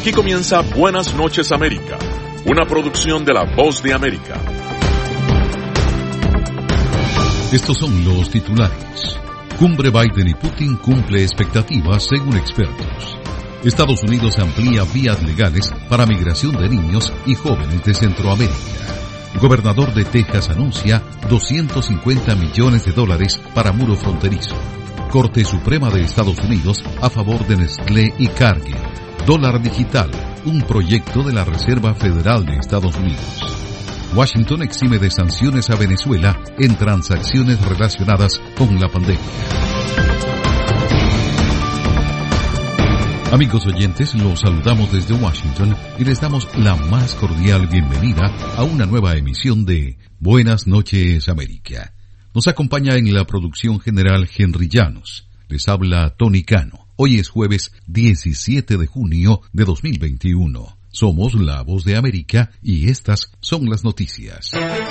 Aquí comienza Buenas noches América, una producción de La Voz de América. Estos son los titulares. Cumbre Biden y Putin cumple expectativas según expertos. Estados Unidos amplía vías legales para migración de niños y jóvenes de Centroamérica. Gobernador de Texas anuncia $250 millones para muro fronterizo. Corte Suprema de Estados Unidos a favor de Nestlé y Cargill. Dólar digital, un proyecto de la Reserva Federal de Estados Unidos. Washington exime de sanciones a Venezuela en transacciones relacionadas con la pandemia. Amigos oyentes, los saludamos desde Washington y les damos la más cordial bienvenida a una nueva emisión de Buenas noches América. Nos acompaña en la producción general Henry Llanos. Les habla Tony Cano. Hoy es jueves 17 de junio de 2021. Somos La Voz de América y estas son las noticias.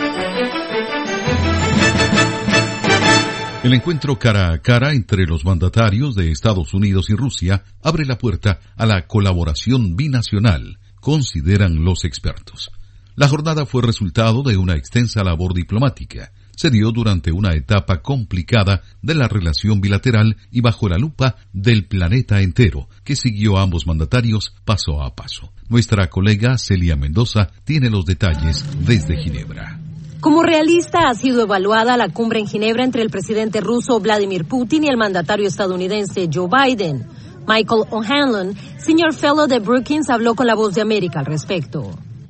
El encuentro cara a cara entre los mandatarios de Estados Unidos y Rusia abre la puerta a la colaboración binacional, consideran los expertos. La jornada fue resultado de una extensa labor diplomática. Se dio durante una etapa complicada de la relación bilateral y bajo la lupa del planeta entero, que siguió a ambos mandatarios paso a paso. Nuestra colega Celia Mendoza tiene los detalles desde Ginebra. Como realista ha sido evaluada la cumbre en Ginebra entre el presidente ruso Vladimir Putin y el mandatario estadounidense Joe Biden. Michael O'Hanlon, Senior Fellow de Brookings, habló con La Voz de América al respecto.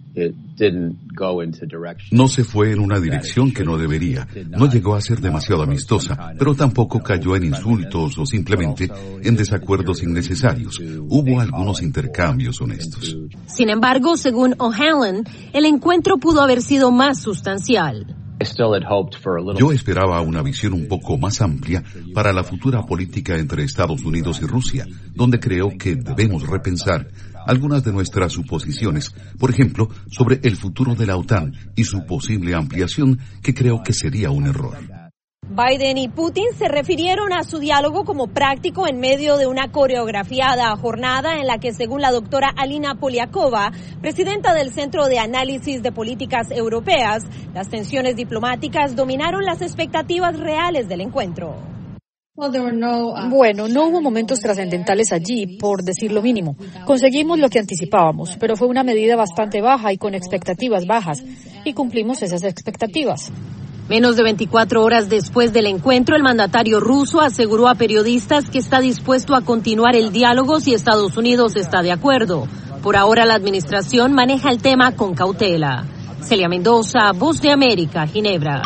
No se fue en una dirección que no debería. No llegó a ser demasiado amistosa, pero tampoco cayó en insultos o simplemente en desacuerdos innecesarios. Hubo algunos intercambios honestos. Sin embargo, según O'Hanlon, el encuentro pudo haber sido más sustancial. Yo esperaba una visión un poco más amplia para la futura política entre Estados Unidos y Rusia, donde creo que debemos repensar algunas de nuestras suposiciones, por ejemplo, sobre el futuro de la OTAN y su posible ampliación, que creo que sería un error. Biden y Putin se refirieron a su diálogo como práctico en medio de una coreografiada jornada en la que, según la doctora Alina Poliakova, presidenta del Centro de Análisis de Políticas Europeas, las tensiones diplomáticas dominaron las expectativas reales del encuentro. Bueno, no hubo momentos trascendentales allí, por decir lo mínimo. Conseguimos lo que anticipábamos, pero fue una medida bastante baja y con expectativas bajas, y cumplimos esas expectativas. Menos de 24 horas después del encuentro, el mandatario ruso aseguró a periodistas que está dispuesto a continuar el diálogo si Estados Unidos está de acuerdo. Por ahora, la administración maneja el tema con cautela. Celia Mendoza, Voz de América, Ginebra.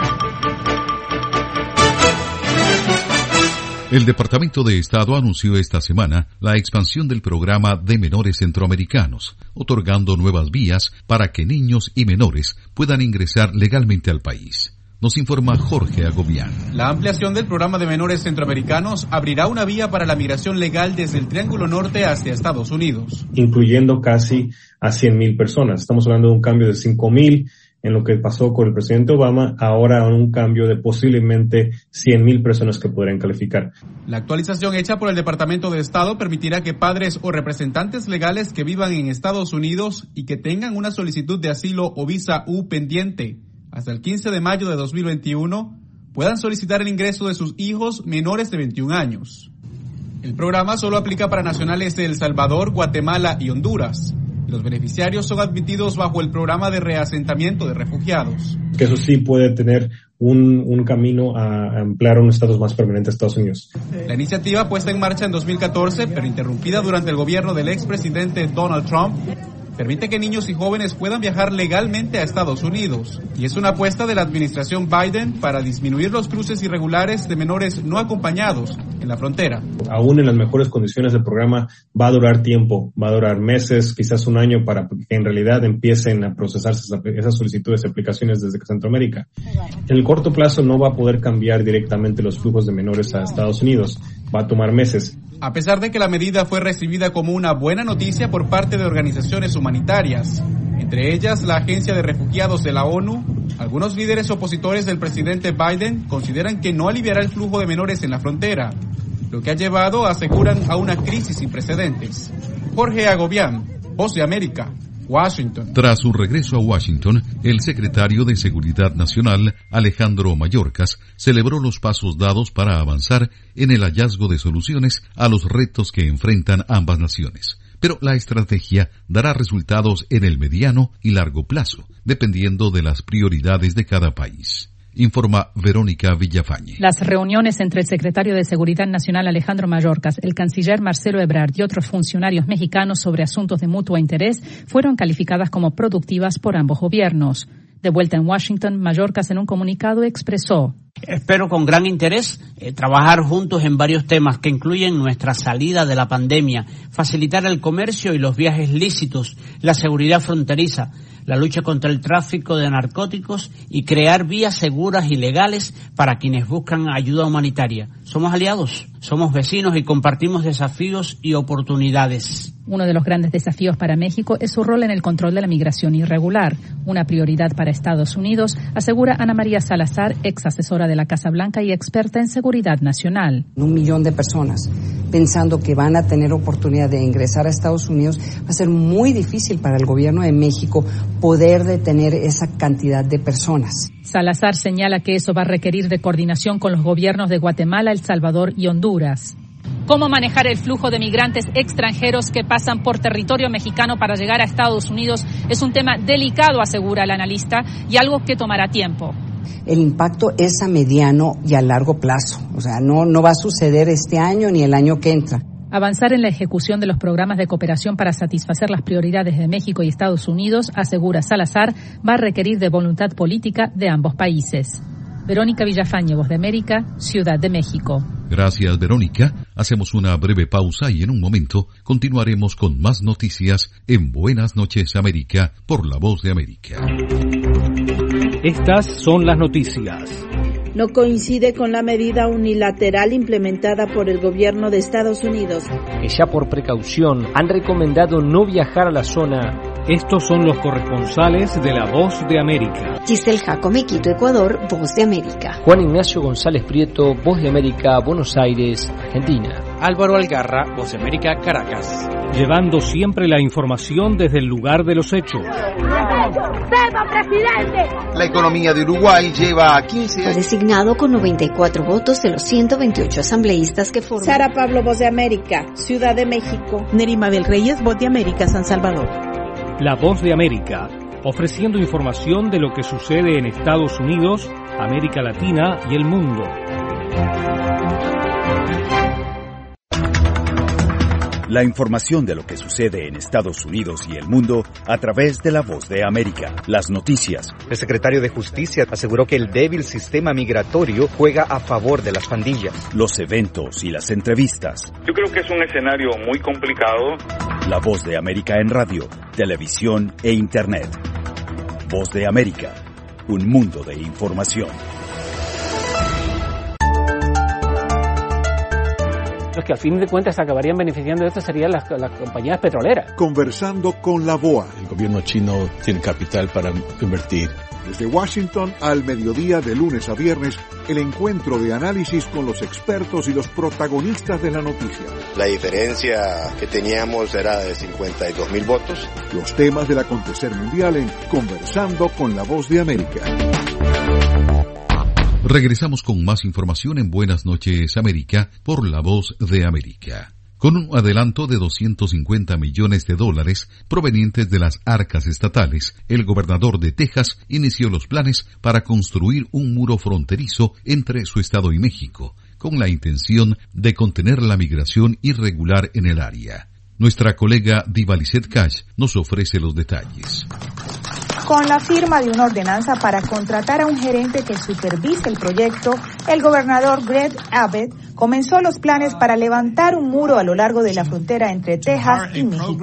El Departamento de Estado anunció esta semana la expansión del programa de menores centroamericanos, otorgando nuevas vías para que niños y menores puedan ingresar legalmente al país. Nos informa Jorge Agobián. La ampliación del programa de menores centroamericanos abrirá una vía para la migración legal desde el Triángulo Norte hacia Estados Unidos, incluyendo casi a 100,000 personas. Estamos hablando de un cambio de 5,000 en lo que pasó con el presidente Obama, ahora un cambio de posiblemente 100,000 personas que podrían calificar. La actualización hecha por el Departamento de Estado permitirá que padres o representantes legales que vivan en Estados Unidos y que tengan una solicitud de asilo o visa U pendiente hasta el 15 de mayo de 2021 puedan solicitar el ingreso de sus hijos menores de 21 años. El programa solo aplica para nacionales de El Salvador, Guatemala y Honduras. Los beneficiarios son admitidos bajo el programa de reasentamiento de refugiados. Que eso sí puede tener un camino a ampliar un estatus más permanente a Estados Unidos. La iniciativa puesta en marcha en 2014, pero interrumpida durante el gobierno del expresidente Donald Trump, permite que niños y jóvenes puedan viajar legalmente a Estados Unidos, y es una apuesta de la administración Biden para disminuir los cruces irregulares de menores no acompañados en la frontera. Aún en las mejores condiciones del programa va a durar tiempo, va a durar meses, quizás un año, para que en realidad empiecen a procesarse esas solicitudes y aplicaciones desde Centroamérica. En el corto plazo no va a poder cambiar directamente los flujos de menores a Estados Unidos, va a tomar meses. A pesar de que la medida fue recibida como una buena noticia por parte de organizaciones humanitarias, entre ellas la Agencia de Refugiados de la ONU, algunos líderes opositores del presidente Biden consideran que no aliviará el flujo de menores en la frontera, lo que ha llevado, aseguran, a una crisis sin precedentes. Jorge Agobián, Voz de América, Washington. Tras su regreso a Washington, el secretario de Seguridad Nacional, Alejandro Mayorkas, celebró los pasos dados para avanzar en el hallazgo de soluciones a los retos que enfrentan ambas naciones. Pero la estrategia dará resultados en el mediano y largo plazo, dependiendo de las prioridades de cada país. Informa Verónica Villafañe. Las reuniones entre el secretario de Seguridad Nacional Alejandro Mayorkas, el canciller Marcelo Ebrard y otros funcionarios mexicanos sobre asuntos de mutuo interés fueron calificadas como productivas por ambos gobiernos. De vuelta en Washington, Mayorkas en un comunicado expresó: espero con gran interés trabajar juntos en varios temas que incluyen nuestra salida de la pandemia, facilitar el comercio y los viajes lícitos, la seguridad fronteriza, la lucha contra el tráfico de narcóticos y crear vías seguras y legales para quienes buscan ayuda humanitaria. Somos aliados, somos vecinos y compartimos desafíos y oportunidades. Uno de los grandes desafíos para México es su rol en el control de la migración irregular, una prioridad para Estados Unidos, asegura Ana María Salazar, ex asesora de la Casa Blanca y experta en seguridad nacional. 1 millón de personas pensando que van a tener oportunidad de ingresar a Estados Unidos, va a ser muy difícil para el gobierno de México poder detener esa cantidad de personas. Salazar señala que eso va a requerir de coordinación con los gobiernos de Guatemala, El Salvador y Honduras. ¿Cómo manejar el flujo de migrantes extranjeros que pasan por territorio mexicano para llegar a Estados Unidos? Es un tema delicado, asegura el analista, y algo que tomará tiempo. El impacto es a mediano y a largo plazo. O sea, no va a suceder este año ni el año que entra. Avanzar en la ejecución de los programas de cooperación para satisfacer las prioridades de México y Estados Unidos, asegura Salazar, va a requerir de voluntad política de ambos países. Verónica Villafañe, Voz de América, Ciudad de México. Gracias, Verónica. Hacemos una breve pausa y en un momento continuaremos con más noticias en Buenas noches, América, por La Voz de América. Estas son las noticias. No coincide con la medida unilateral implementada por el gobierno de Estados Unidos, que ya por precaución han recomendado no viajar a la zona. Estos son los corresponsales de La Voz de América. Giselle Jacome, Quito, Ecuador, Voz de América. Juan Ignacio González Prieto, Voz de América, Buenos Aires, Argentina. Álvaro Algarra, Voz de América, Caracas. Llevando siempre la información desde el lugar de los hechos. La economía de Uruguay lleva 15 años. Fue designado con 94 votos de los 128 asambleístas que forman. Sara Pablo, Voz de América, Ciudad de México. Nerima Bel Reyes, Voz de América, San Salvador. La Voz de América, ofreciendo información de lo que sucede en Estados Unidos, América Latina y el mundo. La información de lo que sucede en Estados Unidos y el mundo a través de La Voz de América. Las noticias. El secretario de Justicia aseguró que el débil sistema migratorio juega a favor de las pandillas. Los eventos y las entrevistas. Yo creo que es un escenario muy complicado. La Voz de América en radio, televisión e Internet. Voz de América, un mundo de información. Los que al fin de cuentas acabarían beneficiando de esto serían las compañías petroleras. Conversando con la BOA. El gobierno chino tiene capital para invertir. Desde Washington al mediodía de lunes a viernes, el encuentro de análisis con los expertos y los protagonistas de la noticia. La diferencia que teníamos era de 52,000 votos. Los temas del acontecer mundial en Conversando con la Voz de América. Regresamos con más información en Buenas noches, América, por La Voz de América. Con un adelanto de $250 millones provenientes de las arcas estatales, el gobernador de Texas inició los planes para construir un muro fronterizo entre su estado y México, con la intención de contener la migración irregular en el área. Nuestra colega Diva Lizette Cash nos ofrece los detalles. Con la firma de una ordenanza para contratar a un gerente que supervise el proyecto, el gobernador Greg Abbott comenzó los planes para levantar un muro a lo largo de la frontera entre Texas y México.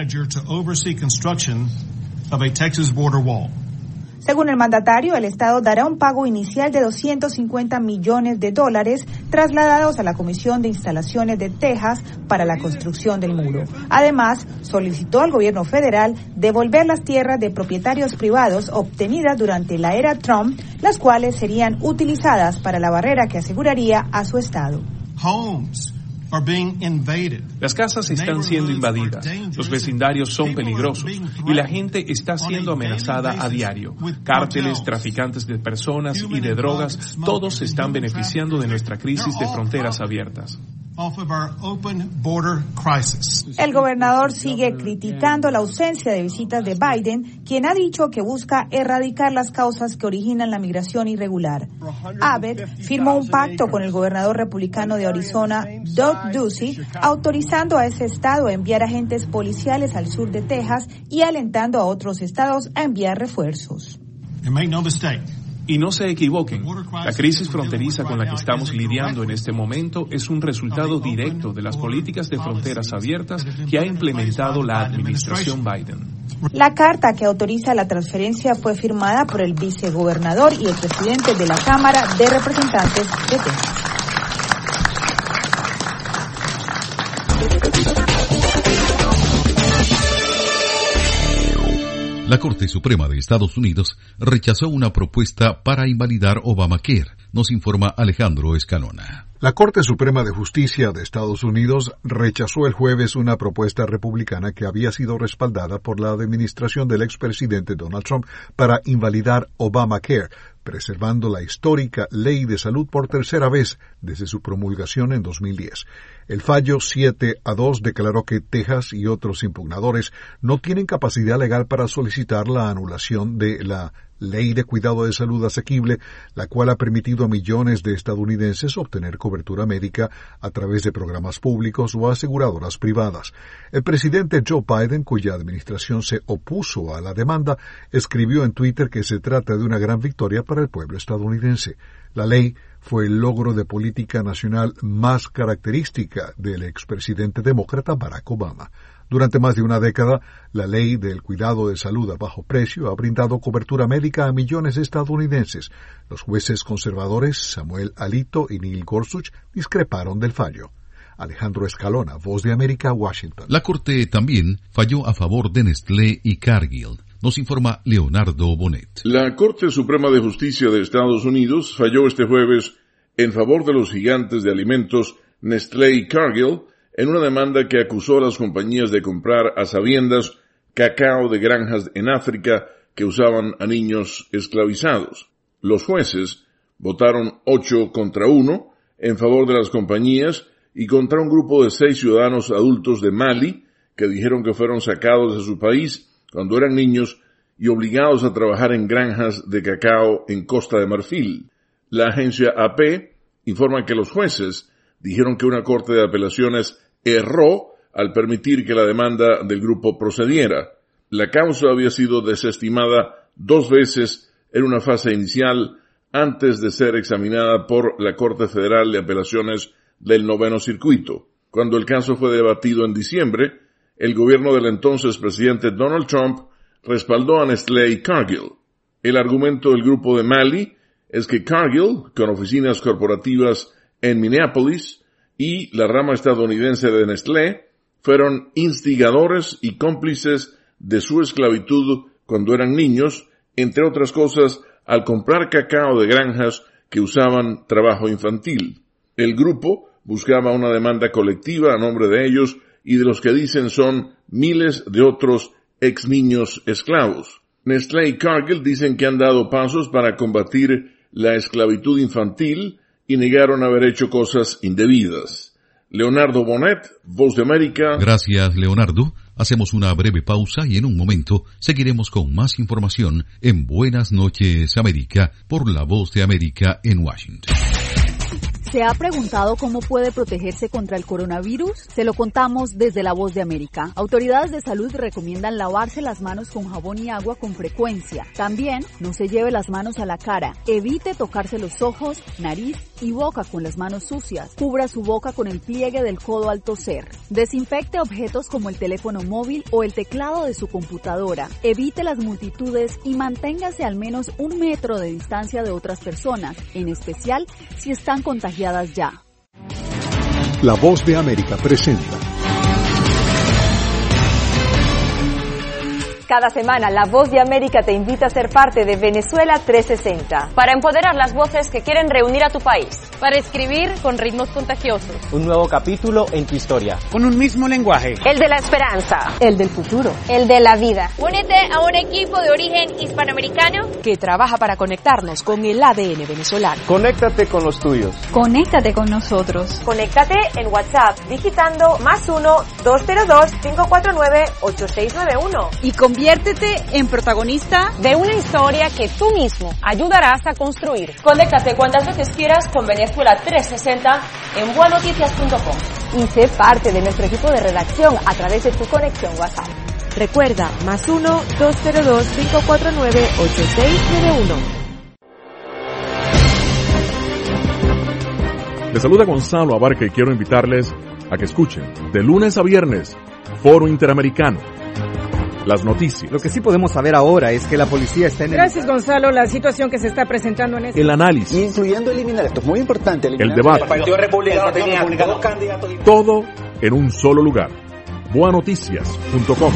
Según el mandatario, el Estado dará un pago inicial de $250 millones trasladados a la Comisión de Instalaciones de Texas para la construcción del muro. Además, solicitó al gobierno federal devolver las tierras de propietarios privados obtenidas durante la era Trump, las cuales serían utilizadas para la barrera que aseguraría a su Estado. Las casas están siendo invadidas, los vecindarios son peligrosos y la gente está siendo amenazada a diario. Cárteles, traficantes de personas y de drogas, todos se están beneficiando de nuestra crisis de fronteras abiertas. El gobernador sigue criticando la ausencia de visitas de Biden, quien ha dicho que busca erradicar las causas que originan la migración irregular. Abbott firmó un pacto con el gobernador republicano de Arizona, Doug Ducey, autorizando a ese estado a enviar agentes policiales al sur de Texas y alentando a otros estados a enviar refuerzos. Y no se equivoquen, la crisis fronteriza con la que estamos lidiando en este momento es un resultado directo de las políticas de fronteras abiertas que ha implementado la administración Biden. La carta que autoriza la transferencia fue firmada por el vicegobernador y el presidente de la Cámara de Representantes de Texas. La Corte Suprema de Estados Unidos rechazó una propuesta para invalidar Obamacare, nos informa Alejandro Escalona. La Corte Suprema de Justicia de Estados Unidos rechazó el jueves una propuesta republicana que había sido respaldada por la administración del expresidente Donald Trump para invalidar Obamacare, preservando la histórica ley de salud por tercera vez desde su promulgación en 2010. El fallo 7-2 declaró que Texas y otros impugnadores no tienen capacidad legal para solicitar la anulación de la Ley de Cuidado de Salud Asequible, la cual ha permitido a millones de estadounidenses obtener cobertura médica a través de programas públicos o aseguradoras privadas. El presidente Joe Biden, cuya administración se opuso a la demanda, escribió en Twitter que se trata de una gran victoria para el pueblo estadounidense. La ley fue el logro de política nacional más característica del expresidente demócrata Barack Obama. Durante más de una década, la ley del cuidado de salud a bajo precio ha brindado cobertura médica a millones de estadounidenses. Los jueces conservadores Samuel Alito y Neil Gorsuch discreparon del fallo. Alejandro Escalona, Voz de América, Washington. La Corte también falló a favor de Nestlé y Cargill. Nos informa Leonardo Bonet. La Corte Suprema de Justicia de Estados Unidos falló este jueves en favor de los gigantes de alimentos Nestlé y Cargill en una demanda que acusó a las compañías de comprar a sabiendas cacao de granjas en África que usaban a niños esclavizados. Los jueces votaron 8-1 en favor de las compañías y contra un grupo de 6 ciudadanos adultos de Mali que dijeron que fueron sacados de su país cuando eran niños y obligados a trabajar en granjas de cacao en Costa de Marfil. La agencia AP informa que los jueces dijeron que una corte de apelaciones erró al permitir que la demanda del grupo procediera. La causa había sido desestimada 2 veces en una fase inicial antes de ser examinada por la Corte Federal de Apelaciones del 9º Circuito. Cuando el caso fue debatido en diciembre, el gobierno del entonces presidente Donald Trump respaldó a Nestlé y Cargill. El argumento del grupo de Mali es que Cargill, con oficinas corporativas en Minneapolis, y la rama estadounidense de Nestlé fueron instigadores y cómplices de su esclavitud cuando eran niños, entre otras cosas, al comprar cacao de granjas que usaban trabajo infantil. El grupo buscaba una demanda colectiva a nombre de ellos y de los que dicen son miles de otros ex niños esclavos. Nestlé y Cargill dicen que han dado pasos para combatir la esclavitud infantil y negaron haber hecho cosas indebidas. Leonardo Bonet, Voz de América. Gracias, Leonardo. Hacemos una breve pausa y en un momento seguiremos con más información en Buenas noches, América, por la Voz de América en Washington. ¿Se ha preguntado cómo puede protegerse contra el coronavirus? Se lo contamos desde La Voz de América. Autoridades de salud recomiendan lavarse las manos con jabón y agua con frecuencia. También no se lleve las manos a la cara. Evite tocarse los ojos, nariz y boca con las manos sucias. Cubra su boca con el pliegue del codo al toser. Desinfecte objetos como el teléfono móvil o el teclado de su computadora. Evite las multitudes y manténgase al menos 1 metro de distancia de otras personas, en especial si están contagiadas ya. La Voz de América presenta Cada semana, La Voz de América te invita a ser parte de Venezuela 360. Para empoderar las voces que quieren reunir a tu país. Para escribir con ritmos contagiosos. Un nuevo capítulo en tu historia. Con un mismo lenguaje. El de la esperanza. El del futuro. El de la vida. Únete a un equipo de origen hispanoamericano que trabaja para conectarnos con el ADN venezolano. Conéctate con los tuyos. Conéctate con nosotros. Conéctate en WhatsApp digitando +1-202-549-8691. Y conviértete en protagonista de una historia que tú mismo ayudarás a construir. Conéctate cuantas veces quieras con Venezuela 360 en buenoticias.com. Y sé parte de nuestro equipo de redacción a través de tu conexión WhatsApp. Recuerda, +1-202-549-8691. Les saluda Gonzalo Abarca y quiero invitarles a que escuchen de lunes a viernes Foro Interamericano. Las noticias. Lo que sí podemos saber ahora es que la policía está en Gracias, Gonzalo. La situación que se está presentando en el análisis. Incluyendo eliminar, esto es muy importante. El debate. El Partido Republicano tenía dos candidatos. Todo en un solo lugar. Buenoticias.com.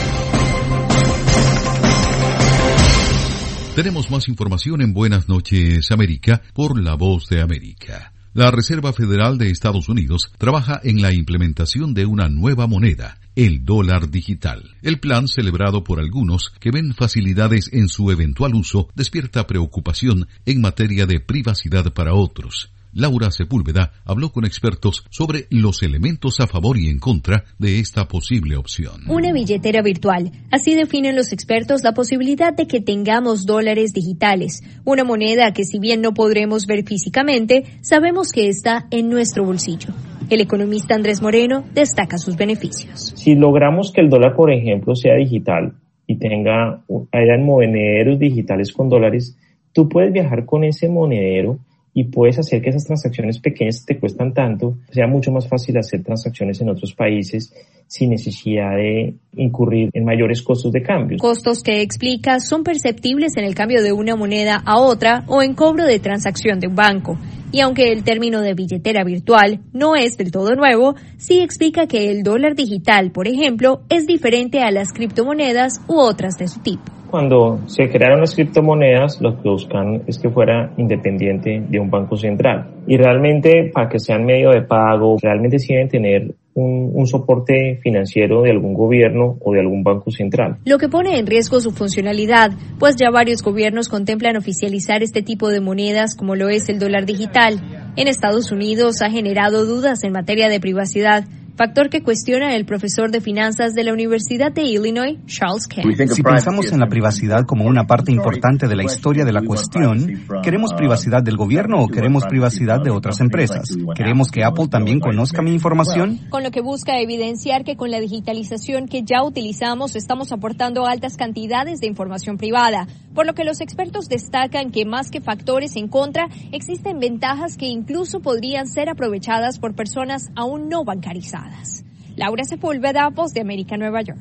Tenemos más información en Buenas Noches América por La Voz de América. La Reserva Federal de Estados Unidos trabaja en la implementación de una nueva moneda, el dólar digital. El plan, celebrado por algunos que ven facilidades en su eventual uso, despierta preocupación en materia de privacidad para otros. Laura Sepúlveda habló con expertos sobre los elementos a favor y en contra de esta posible opción. Una billetera virtual. Así definen los expertos la posibilidad de que tengamos dólares digitales. Una moneda que, si bien no podremos ver físicamente, sabemos que está en nuestro bolsillo. El economista Andrés Moreno destaca sus beneficios. Si logramos que el dólar, por ejemplo, sea digital y hayan monederos digitales con dólares, tú puedes viajar con ese monedero y puedes hacer que esas transacciones pequeñas que te cuestan tanto, sea mucho más fácil hacer transacciones en otros países sin necesidad de incurrir en mayores costos de cambio. Costos que, explica, son perceptibles en el cambio de una moneda a otra o en cobro de transacción de un banco. Y aunque el término de billetera virtual no es del todo nuevo, sí explica que el dólar digital, por ejemplo, es diferente a las criptomonedas u otras de su tipo. Cuando se crearon las criptomonedas, lo que buscan es que fuera independiente de un banco central. Y realmente, para que sean medio de pago, realmente sí deben tener un soporte financiero de algún gobierno o de algún banco central. Lo que pone en riesgo su funcionalidad, pues ya varios gobiernos contemplan oficializar este tipo de monedas como lo es el dólar digital. En Estados Unidos ha generado dudas en materia de privacidad, factor que cuestiona el profesor de finanzas de la Universidad de Illinois, Charles Kent. Si pensamos en la privacidad como una parte importante de la historia de la cuestión, ¿queremos privacidad del gobierno o queremos privacidad de otras empresas? ¿Queremos que Apple también conozca mi información? Con lo que busca evidenciar que con la digitalización que ya utilizamos estamos aportando altas cantidades de información privada, por lo que los expertos destacan que más que factores en contra, existen ventajas que incluso podrían ser aprovechadas por personas aún no bancarizadas. Laura Sepúlveda, Voz de América, Nueva York.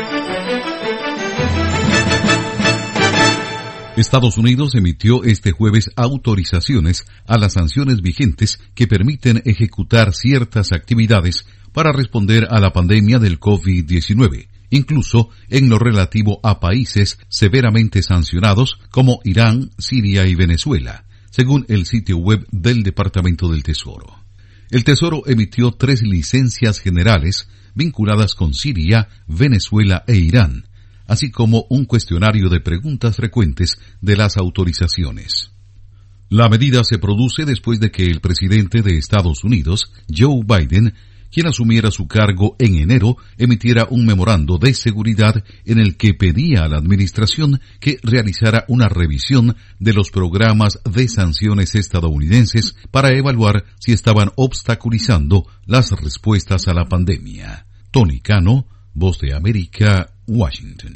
Estados Unidos emitió este jueves autorizaciones a las sanciones vigentes que permiten ejecutar ciertas actividades para responder a la pandemia del COVID-19, incluso en lo relativo a países severamente sancionados como Irán, Siria y Venezuela, según el sitio web del Departamento del Tesoro. El Tesoro emitió 3 licencias generales vinculadas con Siria, Venezuela e Irán, así como un cuestionario de preguntas frecuentes de las autorizaciones. La medida se produce después de que el presidente de Estados Unidos, Joe Biden, quien asumiera su cargo en enero, emitiera un memorando de seguridad en el que pedía a la administración que realizara una revisión de los programas de sanciones estadounidenses para evaluar si estaban obstaculizando las respuestas a la pandemia. Tony Cano, Voz de América, Washington.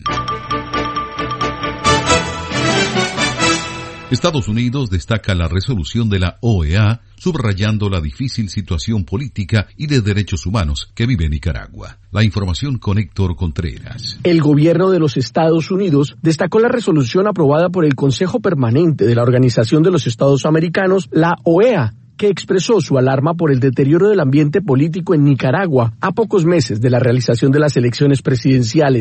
Estados Unidos destaca la resolución de la OEA, subrayando la difícil situación política y de derechos humanos que vive Nicaragua. La información con Héctor Contreras. El gobierno de los Estados Unidos destacó la resolución aprobada por el Consejo Permanente de la Organización de los Estados Americanos, la OEA, que expresó su alarma por el deterioro del ambiente político en Nicaragua a pocos meses de la realización de las elecciones presidenciales.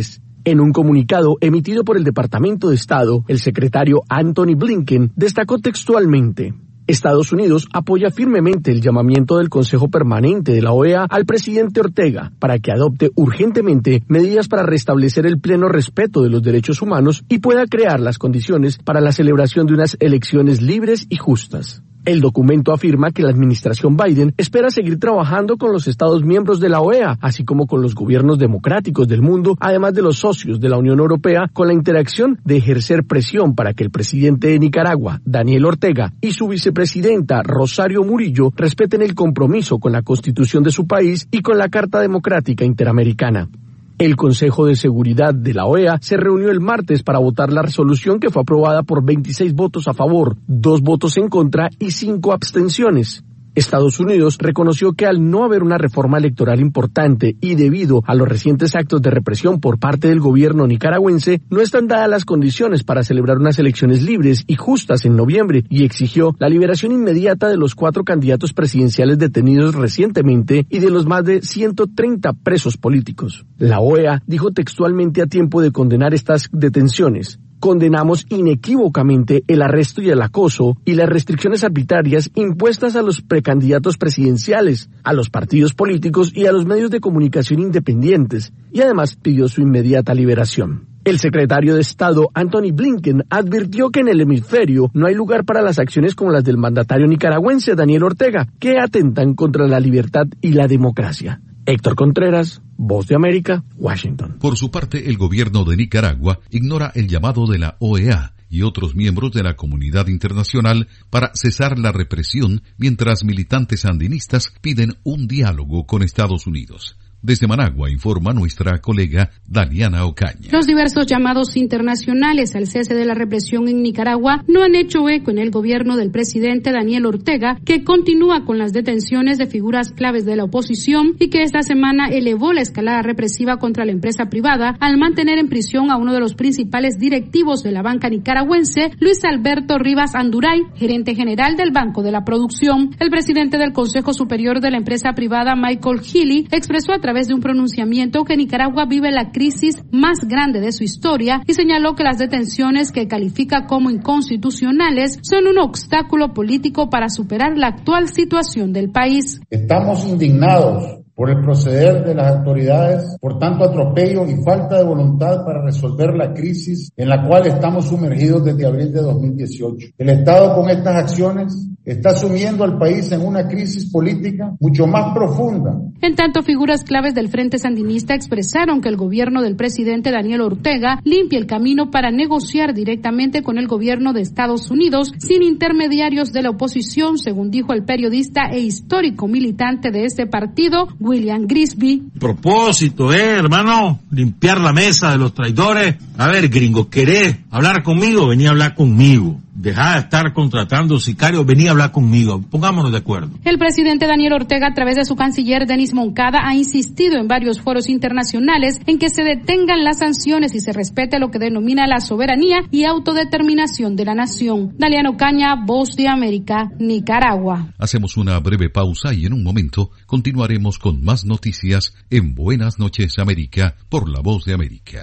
En un comunicado emitido por el Departamento de Estado, el secretario Anthony Blinken destacó textualmente: Estados Unidos apoya firmemente el llamamiento del Consejo Permanente de la OEA al presidente Ortega para que adopte urgentemente medidas para restablecer el pleno respeto de los derechos humanos y pueda crear las condiciones para la celebración de unas elecciones libres y justas. El documento afirma que la administración Biden espera seguir trabajando con los Estados miembros de la OEA, así como con los gobiernos democráticos del mundo, además de los socios de la Unión Europea, con la interacción de ejercer presión para que el presidente de Nicaragua, Daniel Ortega, y su vicepresidenta, Rosario Murillo, respeten el compromiso con la Constitución de su país y con la Carta Democrática Interamericana. El Consejo de Seguridad de la OEA se reunió el martes para votar la resolución que fue aprobada por 26 votos a favor, 2 votos en contra y 5 abstenciones. Estados Unidos reconoció que al no haber una reforma electoral importante y debido a los recientes actos de represión por parte del gobierno nicaragüense, no están dadas las condiciones para celebrar unas elecciones libres y justas en noviembre y exigió la liberación inmediata de los 4 candidatos presidenciales detenidos recientemente y de los más de 130 presos políticos. La OEA dijo textualmente a tiempo de condenar estas detenciones: condenamos inequívocamente el arresto y el acoso y las restricciones arbitrarias impuestas a los precandidatos presidenciales, a los partidos políticos y a los medios de comunicación independientes, y además pidió su inmediata liberación. El secretario de Estado, Anthony Blinken, advirtió que en el hemisferio no hay lugar para las acciones como las del mandatario nicaragüense Daniel Ortega, que atentan contra la libertad y la democracia. Héctor Contreras, Voz de América, Washington. Por su parte, el gobierno de Nicaragua ignora el llamado de la OEA y otros miembros de la comunidad internacional para cesar la represión mientras militantes sandinistas piden un diálogo con Estados Unidos. Desde Managua informa nuestra colega Daliana Ocaña. Los diversos llamados internacionales al cese de la represión en Nicaragua no han hecho eco en el gobierno del presidente Daniel Ortega, que continúa con las detenciones de figuras claves de la oposición y que esta semana elevó la escalada represiva contra la empresa privada al mantener en prisión a uno de los principales directivos de la banca nicaragüense, Luis Alberto Rivas Anduray, gerente general del Banco de la Producción. El presidente del Consejo Superior de la empresa privada, Michael Healy, expresó a través de un pronunciamiento que Nicaragua vive la crisis más grande de su historia y señaló que las detenciones, que califica como inconstitucionales, son un obstáculo político para superar la actual situación del país. Estamos indignados por el proceder de las autoridades, por tanto atropello y falta de voluntad para resolver la crisis en la cual estamos sumergidos desde abril de 2018. El Estado, con estas acciones, está sumiendo al país en una crisis política mucho más profunda. En tanto, figuras claves del Frente Sandinista expresaron que el gobierno del presidente Daniel Ortega limpia el camino para negociar directamente con el gobierno de Estados Unidos sin intermediarios de la oposición, según dijo el periodista e histórico militante de este partido, William Grisby. Propósito, hermano, limpiar la mesa de los traidores. A ver, gringo, ¿querés hablar conmigo? Vení a hablar conmigo. Dejá de estar contratando sicarios, vení a hablar conmigo, pongámonos de acuerdo. El presidente Daniel Ortega, a través de su canciller Denis Moncada, ha insistido en varios foros internacionales en que se detengan las sanciones y se respete lo que denomina la soberanía y autodeterminación de la nación. Daliana Ocaña, Voz de América, Nicaragua. Hacemos una breve pausa y en un momento continuaremos con más noticias en Buenas Noches América por La Voz de América.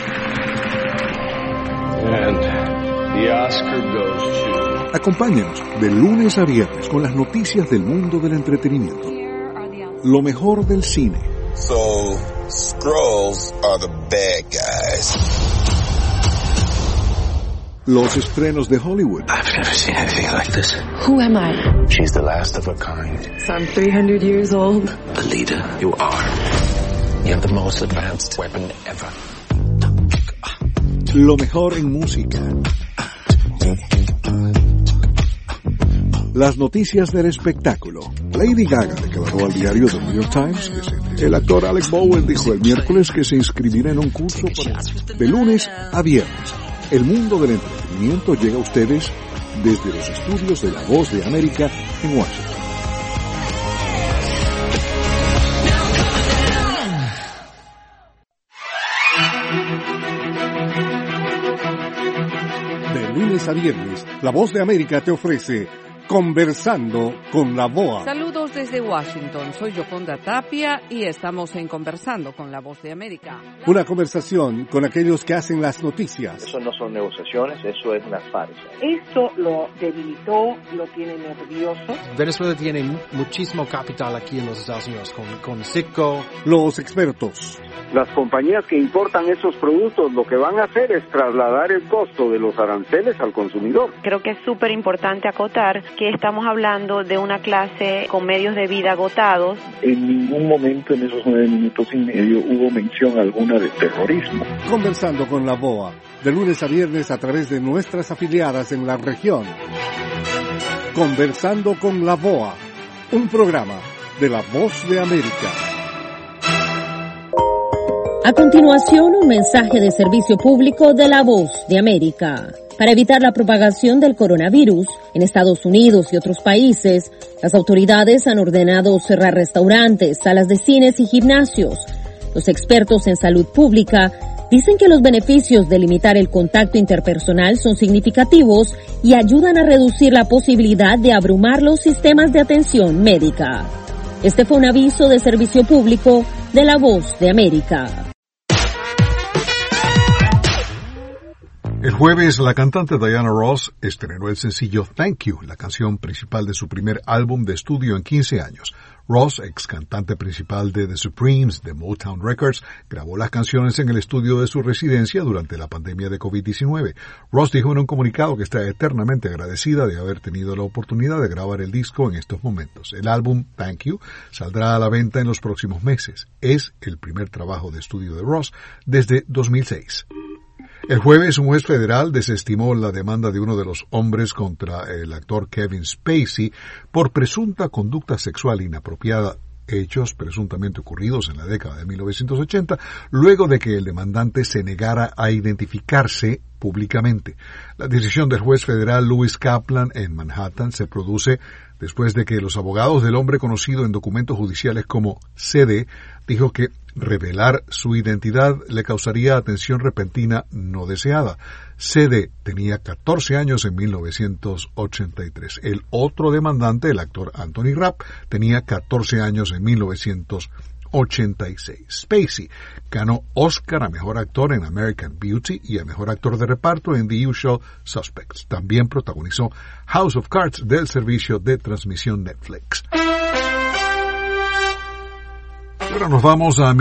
The Oscar goes to... Acompáñanos de lunes a viernes con las noticias del mundo del entretenimiento. Lo mejor del cine. So, Skrulls are the bad guys. Los estrenos de Hollywood. I've never seen anything like this. Who am I? She's the last of her kind. So I'm 300 years old. The leader you are. You have the most advanced weapon ever. Lo mejor en música. Las noticias del espectáculo. Lady Gaga declaró al diario The New York Times que el actor Alec Baldwin dijo el miércoles que se inscribirá en un curso de lunes a viernes. El mundo del entretenimiento llega a ustedes desde los estudios de La Voz de América en Washington. De lunes a viernes, La Voz de América te ofrece Conversando con la BOA. Saludos desde Washington, soy Yoconda Tapia y estamos en Conversando con la Voz de América. Una conversación con aquellos que hacen las noticias. Eso no son negociaciones, eso es una farsa. Esto lo debilitó, lo tiene nervioso. Venezuela tiene muchísimo capital aquí en los Estados Unidos, con Citgo. Los expertos. Las compañías que importan esos productos lo que van a hacer es trasladar el costo de los aranceles al consumidor. Creo que es súper importante acotar que estamos hablando de una clase con medios de vida agotados. En ningún momento en esos 9 minutos y medio hubo mención alguna de terrorismo. Conversando con la BOA, de lunes a viernes a través de nuestras afiliadas en la región. Conversando con la BOA, un programa de La Voz de América. A continuación, un mensaje de servicio público de La Voz de América. Para evitar la propagación del coronavirus en Estados Unidos y otros países, las autoridades han ordenado cerrar restaurantes, salas de cines y gimnasios. Los expertos en salud pública dicen que los beneficios de limitar el contacto interpersonal son significativos y ayudan a reducir la posibilidad de abrumar los sistemas de atención médica. Este fue un aviso de servicio público de La Voz de América. El jueves, la cantante Diana Ross estrenó el sencillo Thank You, la canción principal de su primer álbum de estudio en 15 años. Ross, ex cantante principal de The Supremes de Motown Records, grabó las canciones en el estudio de su residencia durante la pandemia de COVID-19. Ross dijo en un comunicado que está eternamente agradecida de haber tenido la oportunidad de grabar el disco en estos momentos. El álbum Thank You saldrá a la venta en los próximos meses. Es el primer trabajo de estudio de Ross desde 2006. El jueves, un juez federal desestimó la demanda de uno de los hombres contra el actor Kevin Spacey por presunta conducta sexual inapropiada, hechos presuntamente ocurridos en la década de 1980, luego de que el demandante se negara a identificarse públicamente. La decisión del juez federal Lewis Kaplan en Manhattan se produce después de que los abogados del hombre conocido en documentos judiciales como CD dijo que revelar su identidad le causaría atención repentina no deseada. CD tenía 14 años en 1983. El otro demandante, el actor Anthony Rapp, tenía 14 años en 1986. Spacey ganó Oscar a Mejor Actor en American Beauty y a Mejor Actor de Reparto en The Usual Suspects. También protagonizó House of Cards del servicio de transmisión Netflix. Ahora nos vamos a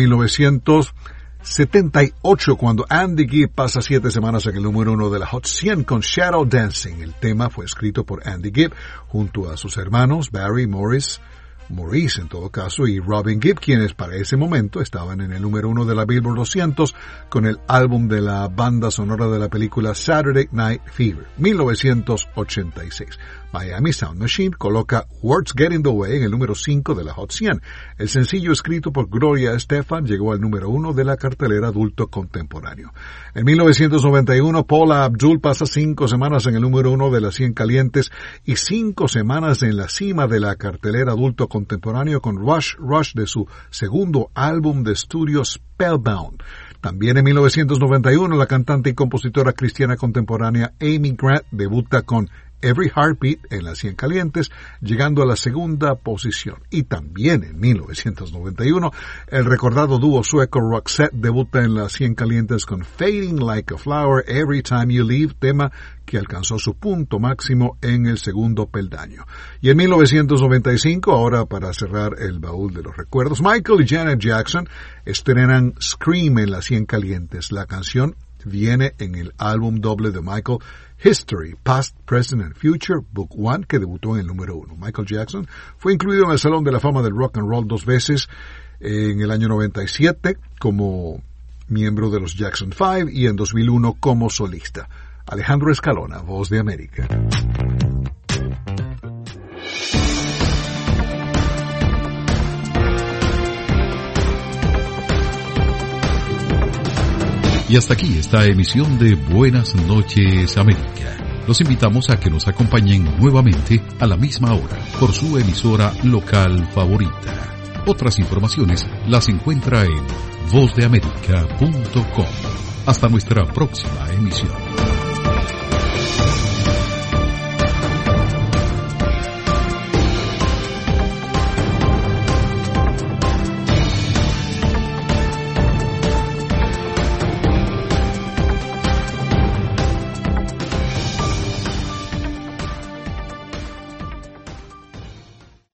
1978, cuando Andy Gibb pasa 7 semanas en el número 1 de la Hot 100 con Shadow Dancing. El tema fue escrito por Andy Gibb junto a sus hermanos Barry, Maurice en todo caso, y Robin Gibb, quienes para ese momento estaban en el número 1 de la Billboard 200 con el álbum de la banda sonora de la película Saturday Night Fever, 1986. Miami Sound Machine coloca Words Get in the Way en el número 5 de la Hot 100. El sencillo escrito por Gloria Estefan llegó al número 1 de la cartelera adulto contemporáneo. En 1991, Paula Abdul pasa 5 semanas en el número 1 de las 100 calientes y 5 semanas en la cima de la cartelera adulto contemporáneo con Rush de su segundo álbum de estudio Spellbound. También en 1991, la cantante y compositora cristiana contemporánea Amy Grant debuta con Every Heartbeat en las 100 calientes, llegando a la segunda posición. Y también en 1991, el recordado dúo sueco Roxette debuta en las 100 calientes con Fading Like a Flower Every Time You Leave, tema que alcanzó su punto máximo en el segundo peldaño. Y en 1995, ahora para cerrar el baúl de los recuerdos, Michael y Janet Jackson estrenan Scream en las 100 calientes. La canción viene en el álbum doble de Michael, History, Past, Present and Future, Book 1, que debutó en el número 1. Michael Jackson fue incluido en el Salón de la Fama del Rock and Roll 2 veces, en el año 97 como miembro de los Jackson 5 y en 2001 como solista. Alejandro Escalona, Voz de América. Y hasta aquí esta emisión de Buenas noches América. Los invitamos a que nos acompañen nuevamente a la misma hora por su emisora local favorita. Otras informaciones las encuentra en vozdeamerica.com. Hasta nuestra próxima emisión.